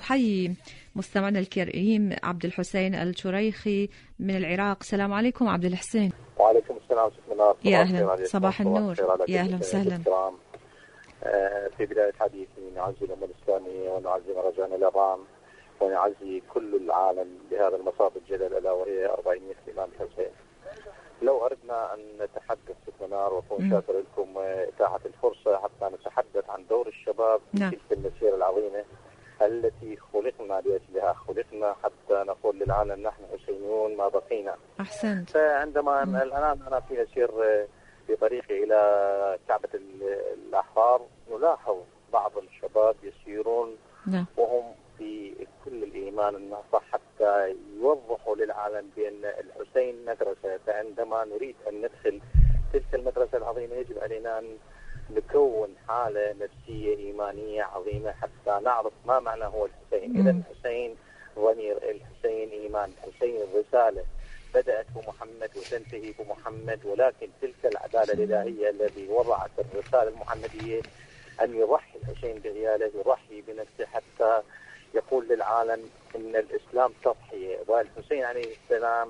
أحيي مستمعنا الكريم عبد الحسين الشريخي من العراق. السلام عليكم عبد الحسين. وعليكم السلام ورحمة الله. يا أهلا، صباح النور، يا أهلا وسهلا. في بداية حديثي نعزي الأمة الإسلامية ونعزي مهرجان الإرام ونعزي كل العالم بهذا المصاب الجلل ألا وهي 400 الإمام الحسين. لو أردنا أن نتحدث في منار وأكون شاكر لكم إتاحة الفرصة حتى نتحدث عن دور الشباب في تلك المسيرة العظيمة التي خلقنا لأجلها، خلقنا حتى نقول للعالم نحن حسينيون ما بقينا. أحسنت. فعندما الآن أنا في أسير بطريقي إلى كعبة الأحرار نلاحظ بعض الشباب يسيرون وهم في كل الإيمان الناصح حتى يوضحوا للعالم بأن الحسين مدرسة. فعندما نريد أن ندخل تلك المدرسة العظيمة يجب علينا أن نكون حالة نفسية إيمانية عظيمة حتى نعرف ما معنى هو الحسين. إذا الحسين ضمير، الحسين إيمان، الحسين الرسالة بدأت بمحمد وتنتهي بمحمد، ولكن تلك العدالة الإلهية التي وضعت الرسالة المحمدية أن يضحي الحسين بعياله، يضحي بنفسه حتى يقول للعالم إن الإسلام تضحية. والحسين عليه السلام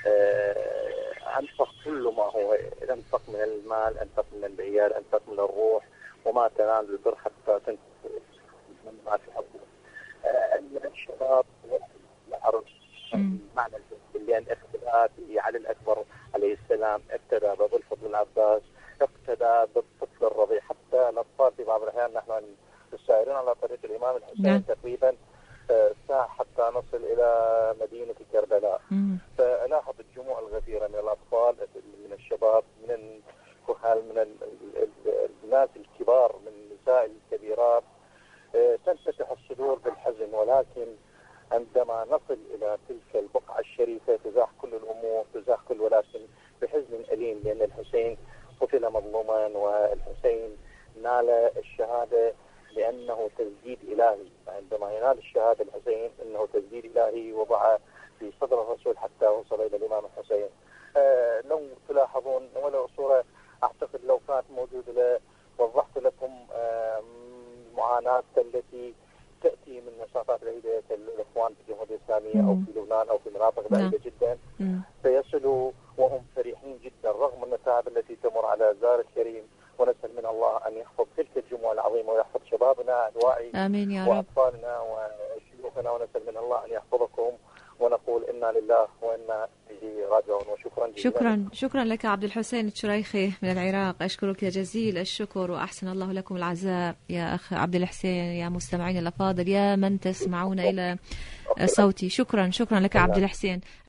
أنفق كل ما هو، أنفق من المال، أنفق من العيال، أنفق من الروح، وما تنال البر حتى تنفق من ما تحبه. الشباب العرب معنى لأن اقتدى علي الأكبر عليه السلام، اقتدى بأبو الفضل العباس، اقتدى بالطفل الرضيع، حتى الأطفال في بعض الأحيان نحن السائرين على طريق الإمام الحسين تقريبا ساعة حتى نصل إلى مدينة كربلاء. فلاحظ الجموع الغفيرة من الأطفال، من الشباب، من الكهال، من الناس الكبار، من النساء الكبيرات، تنفتح الصدور بالحزن. ولكن عندما نصل إلى تلك البقعة الشريفة تزاح كل الأمور، تزاح كل، ولكن بحزن أليم لأن الحسين قتل مظلوما، والحسين نال الشهادة لأنه تسديد إلهي. عندما ينال الشهادة الحسين أنه تسديد إلهي وضع في صدر الرسول حتى وصل إلى الإمام الحسين. لو تلاحظون ولو صورة أعتقد لو كانت موجودة وضحت لكم المعاناة التي تأتي من مسافات بعيدة الإخوان في الجمهورية الإسلامية أو في لبنان أو في مناطق بعيدة جدا، فيصلوا وهم فرحين جدا رغم المتاعب التي تمر على زار الكريم. ونسأل من الله أن يحفظ تلك الجموع العظيمة ويحفظ شبابنا الواعي وأطفالنا وشيوخنا، ونسأل من الله أن يحفظكم ونقول إنا لله وإنا إليه راجعون. وشكرا جزيلا. شكرا لك عبد الحسين الشريخي من العراق. أشكرك يا جزيل الشكر وأحسن الله لكم العزاء يا أخ عبد الحسين. يا مستمعين الأفاضل، يا من تسمعون إلى صوتي، شكرا لك عبد الحسين.